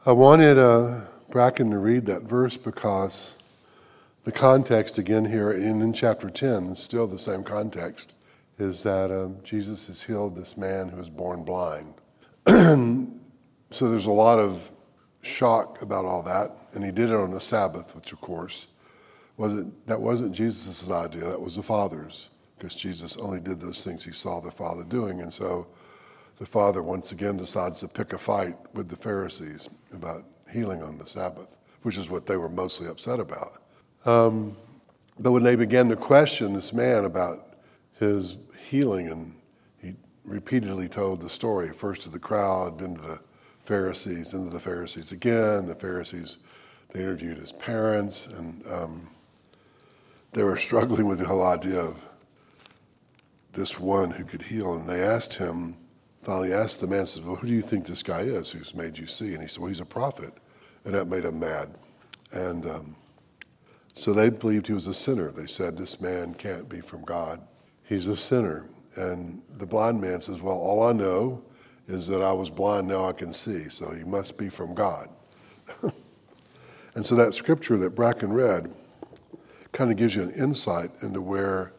I wanted Bracken to read that verse because the context again here in chapter 10 is still the same context, is that Jesus has healed this man who was born blind. So there's a lot of shock about all that, and he did it on the Sabbath, which of course wasn't Jesus' idea, that was the Father's, because Jesus only did those things he saw the Father doing, and so the Father once again decides to pick a fight with the Pharisees about healing on the Sabbath, which is what they were mostly upset about. But when they began to question this man about his healing, and he repeatedly told the story, first to the crowd, then to the Pharisees, then to the Pharisees again. The Pharisees, they interviewed his parents, and they were struggling with the whole idea of this one who could heal. And they finally asked the man, says, well, who do you think this guy is who's made you see? And he said, well, he's a prophet. And that made him mad. And so they believed he was a sinner. They said, this man can't be from God. He's a sinner. And the blind man says, well, all I know is that I was blind, now I can see. So he must be from God. And so that scripture that Bracken read kind of gives you an insight into where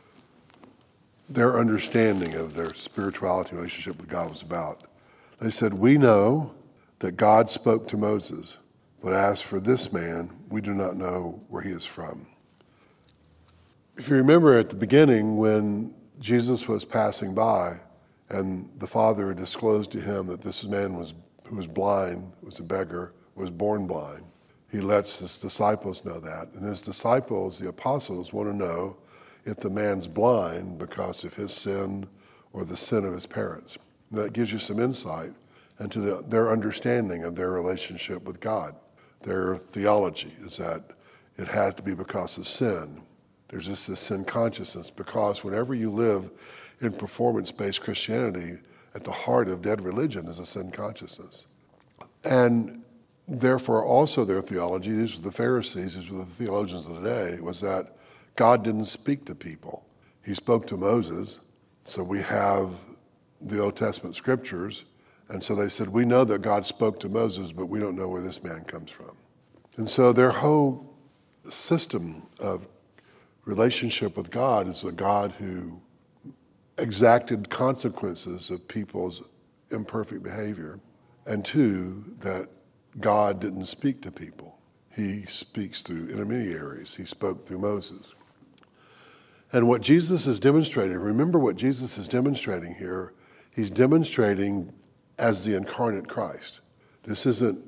their understanding of their spirituality relationship with God was about. They said, we know that God spoke to Moses, but as for this man, we do not know where he is from. If you remember at the beginning when Jesus was passing by and the Father disclosed to him that this man who was blind, was a beggar, was born blind, he lets his disciples know that. And his disciples, the apostles, want to know if the man's blind because of his sin or the sin of his parents. And that gives you some insight into their understanding of their relationship with God. Their theology is that it has to be because of sin. There's just this sin consciousness, because whenever you live in performance-based Christianity, at the heart of dead religion is a sin consciousness. And therefore also their theology, these were the Pharisees, these were the theologians of the day, was that God didn't speak to people. He spoke to Moses. So we have the Old Testament scriptures. And so they said, we know that God spoke to Moses, but we don't know where this man comes from. And so their whole system of relationship with God is a God who exacted consequences of people's imperfect behavior. And two, that God didn't speak to people. He speaks through intermediaries. He spoke through Moses. And what Jesus is demonstrating, remember what Jesus is demonstrating here, he's demonstrating as the incarnate Christ. This isn't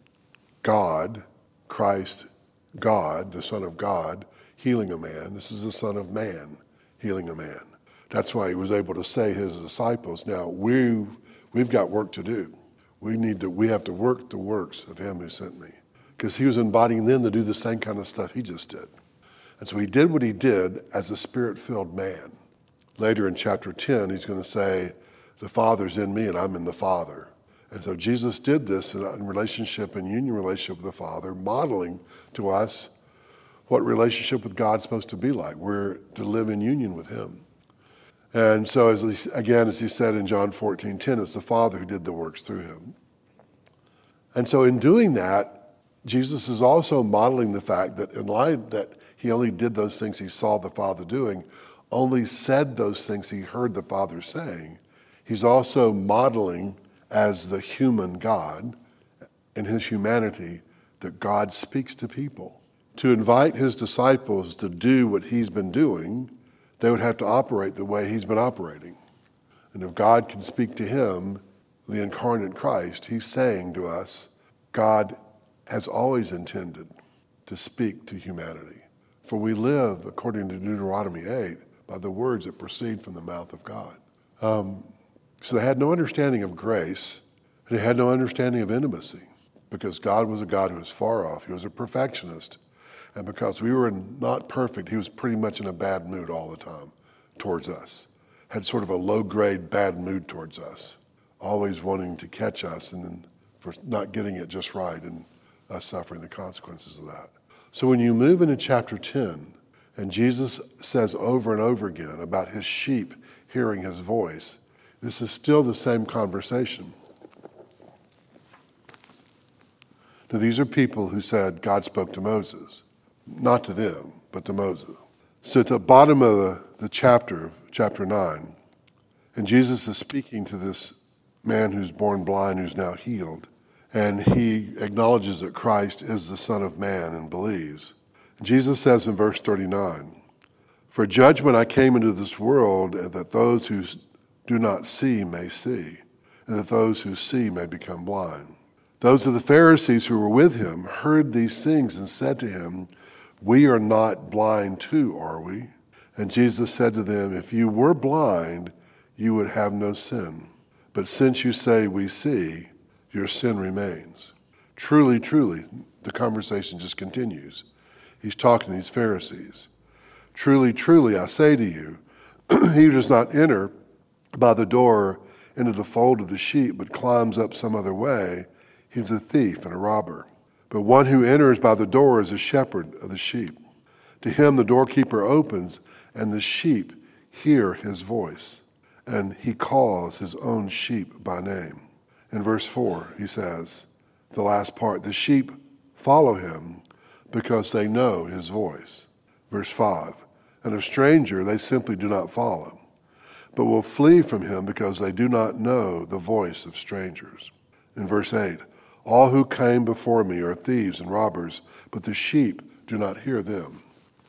God, Christ, God, the Son of God, healing a man. This is the Son of Man healing a man. That's why he was able to say to his disciples, now we've got work to do. We have to work the works of him who sent me. Because he was inviting them to do the same kind of stuff he just did. And so he did what he did as a spirit-filled man. Later in chapter 10, he's going to say, the Father's in me and I'm in the Father. And so Jesus did this in relationship and union relationship with the Father, modeling to us what relationship with God's supposed to be like. We're to live in union with him. And so as he said in John 14:10, it's the Father who did the works through him. And so in doing that, Jesus is also modeling the fact that in light that he only did those things he saw the Father doing, only said those things he heard the Father saying. He's also modeling as the human God in his humanity that God speaks to people. To invite his disciples to do what he's been doing, they would have to operate the way he's been operating. And if God can speak to him, the incarnate Christ, he's saying to us, God has always intended to speak to humanity. For we live, according to Deuteronomy 8, by the words that proceed from the mouth of God. So they had no understanding of grace, and they had no understanding of intimacy, because God was a God who was far off. He was a perfectionist. And because we were not perfect, he was pretty much in a bad mood all the time towards us. Had sort of a low-grade bad mood towards us, always wanting to catch us and then for not getting it just right and us suffering the consequences of that. So when you move into chapter 10, and Jesus says over and over again about his sheep hearing his voice, this is still the same conversation. Now, these are people who said God spoke to Moses, not to them, but to Moses. So at the bottom of the chapter 9, and Jesus is speaking to this man who's born blind, who's now healed, and he acknowledges that Christ is the Son of Man and believes. Jesus says in verse 39, "For judgment I came into this world, that those who do not see may see, and that those who see may become blind." Those of the Pharisees who were with him heard these things and said to him, "We are not blind too, are we?" And Jesus said to them, "If you were blind, you would have no sin. But since you say we see, your sin remains." Truly, truly, the conversation just continues. He's talking to these Pharisees. "Truly, truly, I say to you, he who does not enter by the door into the fold of the sheep, but climbs up some other way, he's a thief and a robber. But one who enters by the door is a shepherd of the sheep. To him the doorkeeper opens, and the sheep hear his voice, and he calls his own sheep by name." In verse 4, he says, the last part, "The sheep follow him because they know his voice." Verse 5, "And a stranger they simply do not follow, but will flee from him because they do not know the voice of strangers." In verse 8, "All who came before me are thieves and robbers, but the sheep do not hear them."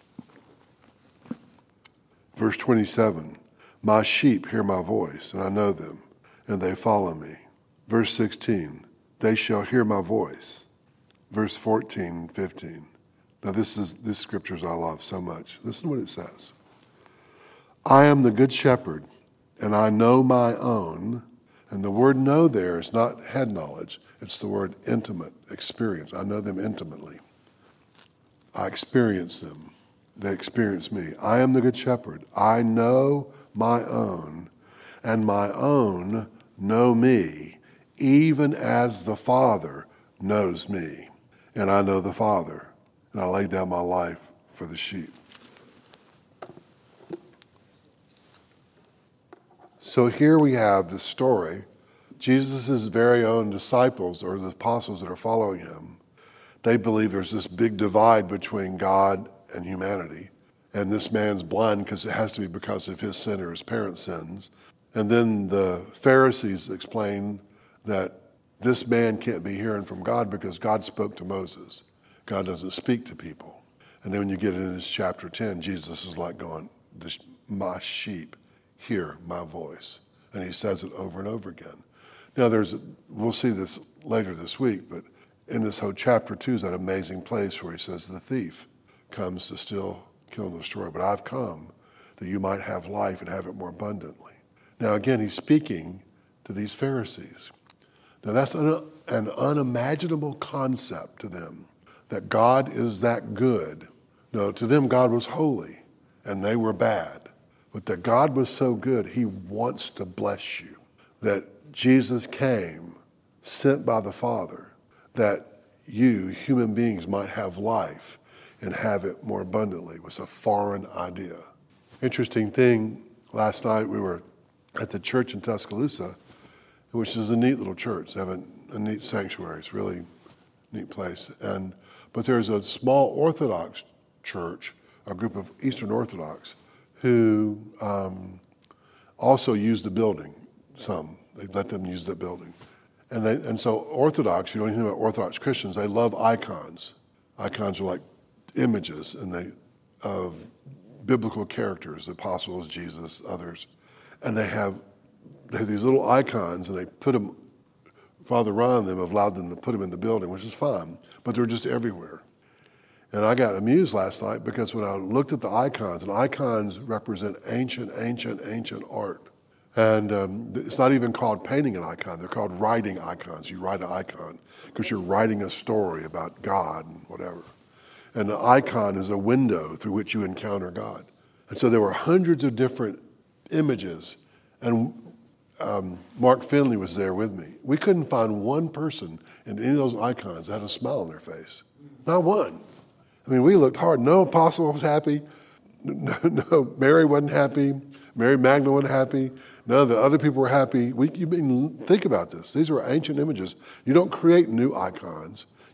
Verse 27, "My sheep hear my voice, and I know them, and they follow me." Verse 16, "They shall hear my voice." Verse 14, 15. Now this scriptures I love so much. Listen to what it says. "I am the good shepherd, and I know my own." And the word "know" there is not head knowledge. It's the word intimate, experience. I know them intimately. I experience them. They experience me. "I am the good shepherd. I know my own, and my own know me, even as the Father knows me. And I know the Father, and I lay down my life for the sheep." So here we have this story. Jesus' very own disciples, or the apostles that are following him, they believe there's this big divide between God and humanity. And this man's blind because it has to be because of his sin or his parents' sins. And then the Pharisees explain that this man can't be hearing from God because God spoke to Moses. God doesn't speak to people. And then when you get into this chapter 10, Jesus is like going, "My sheep hear my voice." And he says it over and over again. Now we'll see this later this week, but in this whole chapter 2 is that amazing place where he says the thief comes to steal, kill, and destroy, but I've come that you might have life and have it more abundantly. Now again, he's speaking to these Pharisees. Now that's an unimaginable concept to them, that God is that good. No, to them God was holy and they were bad. But that God was so good, he wants to bless you. That Jesus came, sent by the Father, that you, human beings, might have life and have it more abundantly. It was a foreign idea. Interesting thing, last night we were at the church in Tuscaloosa, which is a neat little church. They have a neat sanctuary. It's a really neat place. But there's a small Orthodox church, a group of Eastern Orthodox, who also use the building, some. They let them use the building. And so Orthodox, you know anything about Orthodox Christians, they love icons. Icons are like images of biblical characters, the apostles, Jesus, others. And they have these little icons, and they put them, Father Ron and them have allowed them to put them in the building, which is fine, but they're just everywhere. And I got amused last night because when I looked at the icons, and icons represent ancient art. And it's not even called painting an icon. They're called writing icons. You write an icon because you're writing a story about God and whatever. And the icon is a window through which you encounter God. And so there were hundreds of different images. And Mark Finley was there with me. We couldn't find one person in any of those icons that had a smile on their face. Not one. I mean, we looked hard. No apostle was happy. No, Mary wasn't happy. Mary Magdalene wasn't happy. None of the other people were happy. Think about this. These are ancient images. You don't create new icons.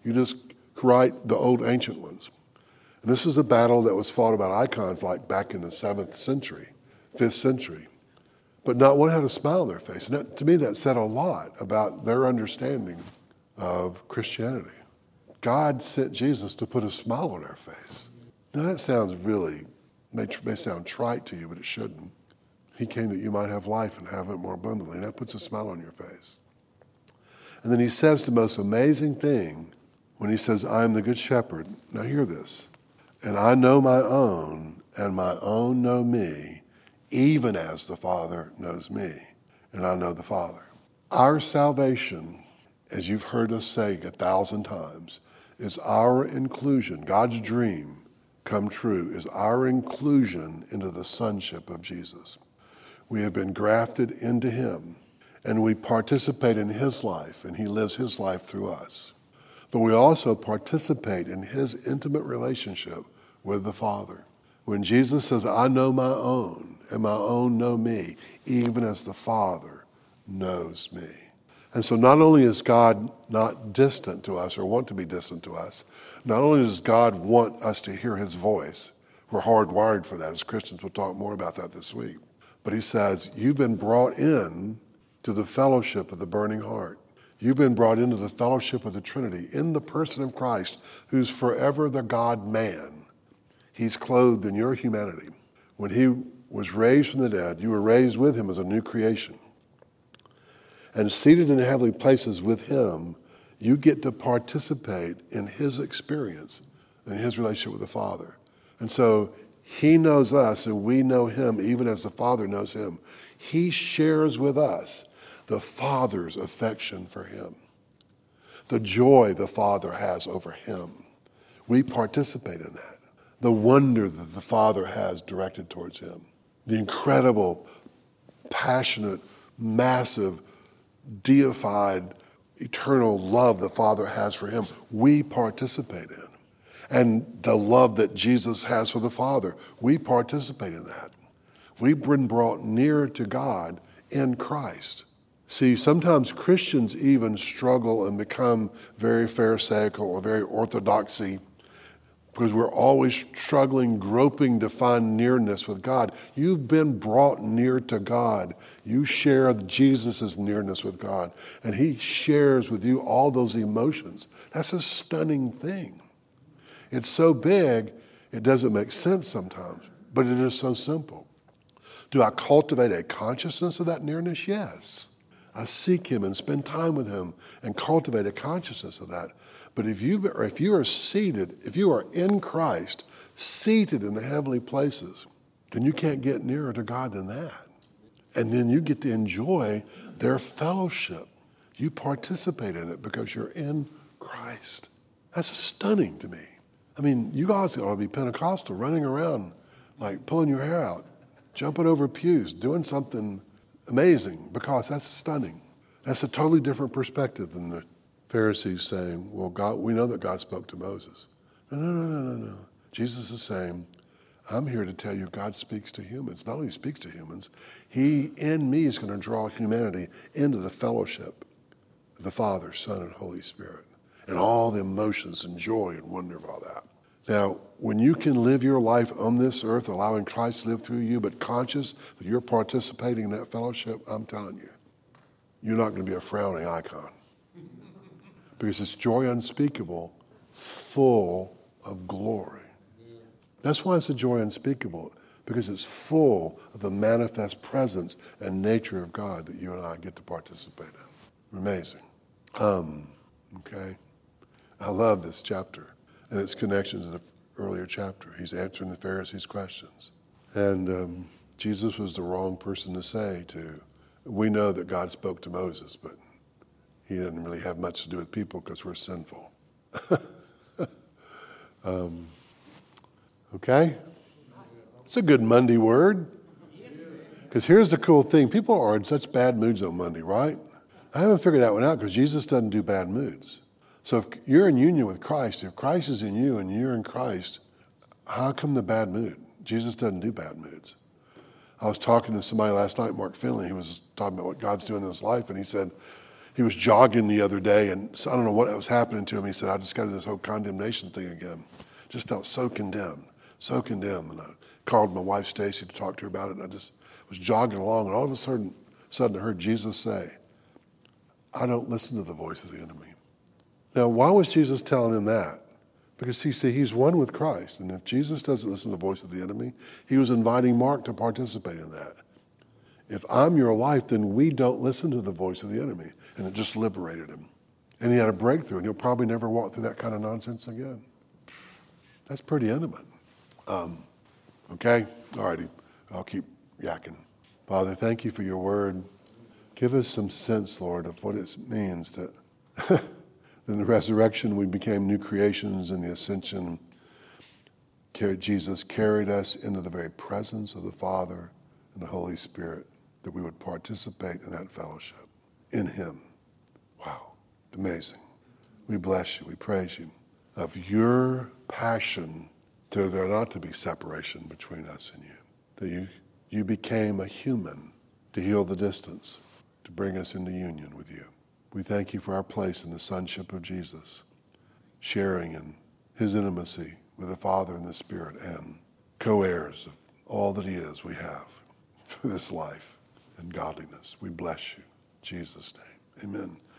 You just write the old ancient ones. And this was a battle that was fought about icons like back in the 7th century, 5th century. But not one had a smile on their face. And that, to me, that said a lot about their understanding of Christianity. God sent Jesus to put a smile on our face. Now that sounds really, may sound trite to you, but it shouldn't. He came that you might have life and have it more abundantly. And that puts a smile on your face. And then he says the most amazing thing when he says, I am the good shepherd. Now hear this. And I know my own, and my own know me, even as the Father knows me, and I know the Father. Our salvation, as you've heard us say 1,000 times, is our inclusion. God's dream come true is our inclusion into the sonship of Jesus. We have been grafted into him, and we participate in his life, and he lives his life through us. But we also participate in his intimate relationship with the Father. When Jesus says, I know my own, and my own know me, even as the Father knows me. And so not only is God not distant to us or want to be distant to us, not only does God want us to hear his voice, we're hardwired for that. As Christians, we'll talk more about that this week. But he says, you've been brought in to the fellowship of the burning heart. You've been brought into the fellowship of the Trinity in the person of Christ, who's forever the God-man. He's clothed in your humanity. When he was raised from the dead, you were raised with him as a new creation. And seated in heavenly places with him, you get to participate in his experience and his relationship with the Father. And so he knows us and we know him even as the Father knows him. He shares with us the Father's affection for him, the joy the Father has over him. We participate in that. The wonder that the Father has directed towards him. The incredible, passionate, massive, deified, eternal love the Father has for him, we participate in. And the love that Jesus has for the Father, we participate in that. We've been brought nearer to God in Christ. See, sometimes Christians even struggle and become very pharisaical or very orthodoxy because we're always struggling, groping to find nearness with God. You've been brought near to God. You share Jesus' nearness with God, and he shares with you all those emotions. That's a stunning thing. It's so big, it doesn't make sense sometimes, but it is so simple. Do I cultivate a consciousness of that nearness? Yes. I seek him and spend time with him and cultivate a consciousness of that. But if you are seated, if you are in Christ, seated in the heavenly places, then you can't get nearer to God than that. And then you get to enjoy their fellowship. You participate in it because you're in Christ. That's stunning to me. I mean, you guys ought to be Pentecostal, running around, like pulling your hair out, jumping over pews, doing something amazing, because that's stunning. That's a totally different perspective than the Pharisees saying, well, God, we know that God spoke to Moses. No. Jesus is saying, I'm here to tell you God speaks to humans. Not only speaks to humans, he in me is going to draw humanity into the fellowship of the Father, Son, and Holy Spirit, and all the emotions and joy and wonder of all that. Now, when you can live your life on this earth, allowing Christ to live through you, but conscious that you're participating in that fellowship, I'm telling you, you're not going to be a frowning icon. Because it's joy unspeakable, full of glory. That's why it's a joy unspeakable, because it's full of the manifest presence and nature of God that you and I get to participate in. Amazing. Okay. I love this chapter and its connection to the earlier chapter. He's answering the Pharisees' questions. And Jesus was the wrong person to say to, we know that God spoke to Moses, but he didn't really have much to do with people because we're sinful. Okay? It's a good Monday word. Because here's the cool thing. People are in such bad moods on Monday, right? I haven't figured that one out because Jesus doesn't do bad moods. So if you're in union with Christ, if Christ is in you and you're in Christ, how come the bad mood? Jesus doesn't do bad moods. I was talking to somebody last night, Mark Finley. He was talking about what God's doing in his life, and he said, He was jogging the other day, and so I don't know what was happening to him. He said, I just got into this whole condemnation thing again. Just felt so condemned, so condemned. And I called my wife, Stacy, to talk to her about it, and I just was jogging along, and all of a sudden I heard Jesus say, I don't listen to the voice of the enemy. Now, why was Jesus telling him that? Because he's one with Christ, and if Jesus doesn't listen to the voice of the enemy, he was inviting Mark to participate in that. If I'm your life, then we don't listen to the voice of the enemy. And it just liberated him. And he had a breakthrough, and he'll probably never walk through that kind of nonsense again. That's pretty intimate. Okay? All righty. I'll keep yakking. Father, thank you for your word. Give us some sense, Lord, of what it means that in the resurrection we became new creations, and the ascension, Jesus carried us into the very presence of the Father and the Holy Spirit, that we would participate in that fellowship in him. Wow, amazing. We bless you, we praise you. Of your passion, to there not to be separation between us and you. That you became a human to heal the distance, to bring us into union with you. We thank you for our place in the sonship of Jesus, sharing in his intimacy with the Father and the Spirit, and co-heirs of all that he is we have for this life and godliness. We bless you. In Jesus' name, amen.